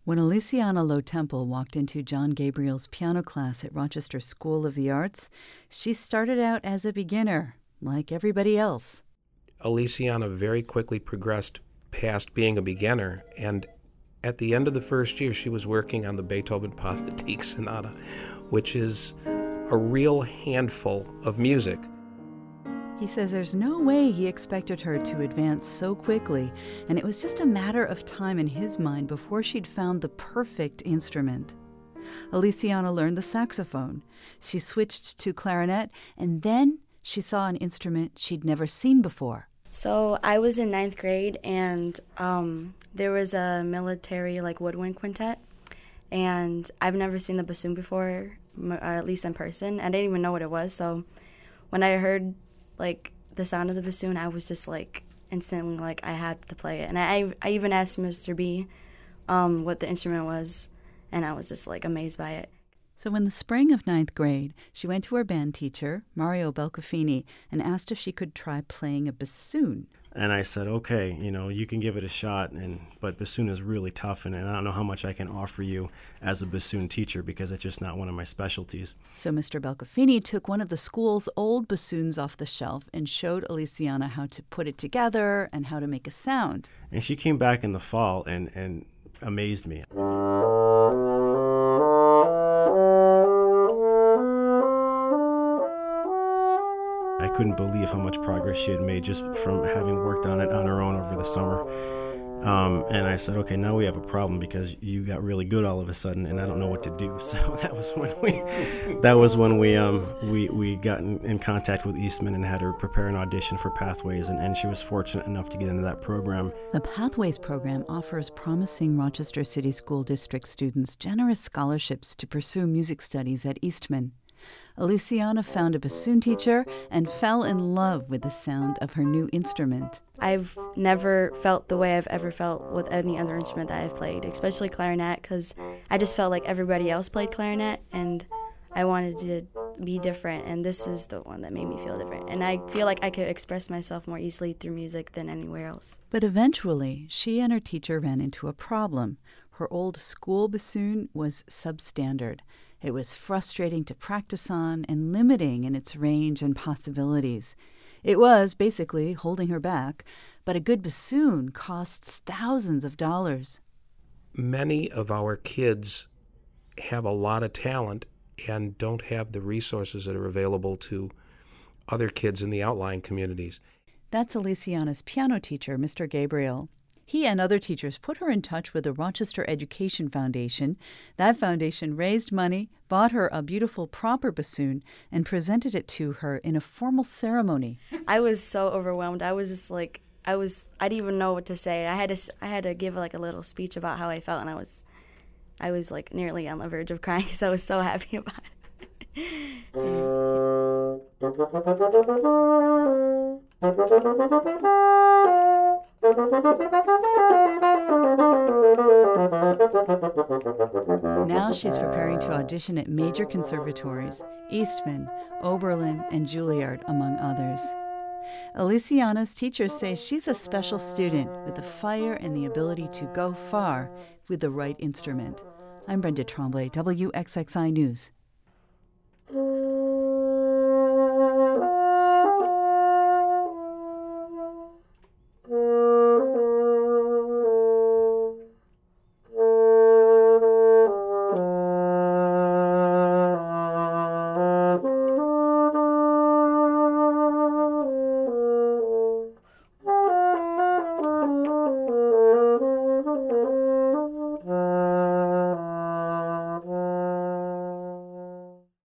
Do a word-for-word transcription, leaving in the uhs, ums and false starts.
When Aliciana Lowe Temple walked into John Gabriel's piano class at Rochester School of the Arts, she started out as a beginner, like everybody else. Aliciana very quickly progressed past being a beginner, and at the end of the first year, she was working on the Beethoven Pathetique Sonata, which is a real handful of music. He says there's no way he expected her to advance so quickly, and it was just a matter of time in his mind before she'd found the perfect instrument. Aliciana learned the saxophone. She switched to clarinet, and then she saw an instrument she'd never seen before. So I was in ninth grade, and um, there was a military like woodwind quintet, and I've never seen the bassoon before, uh, at least in person. I didn't even know what it was. So when I heard like the sound of the bassoon, I was just like instantly like I had to play it. And I I even asked Mister B um, what the instrument was, and I was just like amazed by it. So in the spring of ninth grade, she went to her band teacher, Mario Belcafini, and asked if she could try playing a bassoon. And I said, okay, you know, you can give it a shot, and but bassoon is really tough, and, and I don't know how much I can offer you as a bassoon teacher because it's just not one of my specialties. So Mister Belcafini took one of the school's old bassoons off the shelf and showed Aliciana how to put it together and how to make a sound. And she came back in the fall and, and amazed me. I couldn't believe how much progress she had made just from having worked on it on her own over the summer. Um, and I said, okay, now we have a problem because you got really good all of a sudden, and I don't know what to do. So that was when we, that was when we, um, we, we got in, in contact with Eastman and had her prepare an audition for Pathways, and, and she was fortunate enough to get into that program. The Pathways program offers promising Rochester City School District students generous scholarships to pursue music studies at Eastman. Aliciana found a bassoon teacher and fell in love with the sound of her new instrument. I've never felt the way I've ever felt with any other instrument that I've played, especially clarinet, because I just felt like everybody else played clarinet, and I wanted to be different, and this is the one that made me feel different. And I feel like I could express myself more easily through music than anywhere else. But eventually, she and her teacher ran into a problem. Her old school bassoon was substandard. It was frustrating to practice on and limiting in its range and possibilities. It was basically holding her back, but a good bassoon costs thousands of dollars. Many of our kids have a lot of talent and don't have the resources that are available to other kids in the outlying communities. That's Aliciana's piano teacher, Mister Gabriel. He and other teachers put her in touch with the Rochester Education Foundation. That foundation raised money, bought her a beautiful proper bassoon, and presented it to her in a formal ceremony. I was so overwhelmed. I was just like, I was, I didn't even know what to say. I had to, I had to give like a little speech about how I felt, and I was, I was like nearly on the verge of crying because I was so happy about it. Now she's preparing to audition at major conservatories, Eastman, Oberlin, and Juilliard, among others. Aliciana's teachers say she's a special student with the fire and the ability to go far with the right instrument. I'm Brenda Tremblay, W X X I News.